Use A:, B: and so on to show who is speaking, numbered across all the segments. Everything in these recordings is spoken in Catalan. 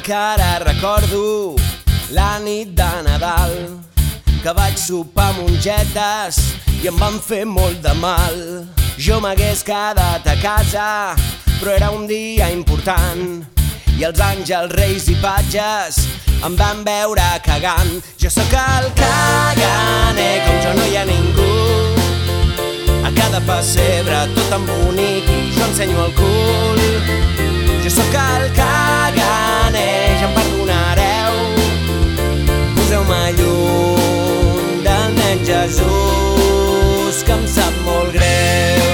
A: encara recordo la nit de Nadal que vaig sopar mongetes i em van fer molt de mal. Jo m'hagués quedat a casa, però era un dia important i els àngels, reis i patges em van veure cagant. Jo sóc el caganer, com jo no hi ha ningú. A cada pessebre tot tan bonic i jo ensenyo el cul. Jo sóc el caganer, ja em perdonareu. Poseu-me lluny del nen Jesús, que em sap molt greu.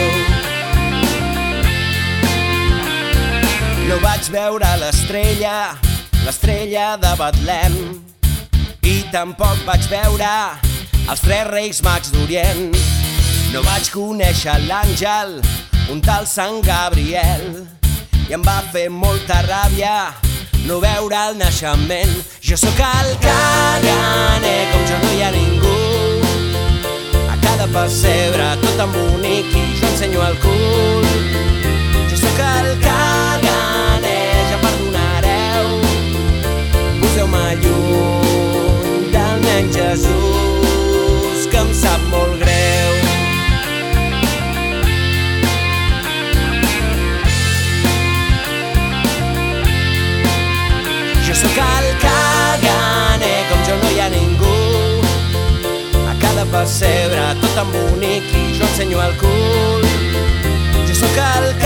A: No vaig veure l'estrella de Betlem, i tampoc vaig veure els tres reis mags d'Orient. No vaig conèixer l'àngel, un tal Sant Gabriel, i em va fer molta ràbia no veure el naixement. Jo sóc el caganer, com jo no hi ha ningú. A cada pessebre tot tan bonic i jo ensenyo el cul. Jo sóc el caganer, ja em perdonareu. Poseu-me lluny del nen Jesús, que em sap molt greu. Jo sóc el caganer, com jo no hi ha ningú. A cada pessebre tot tan bonic i jo ensenyo el cul. Jo sóc el caganer,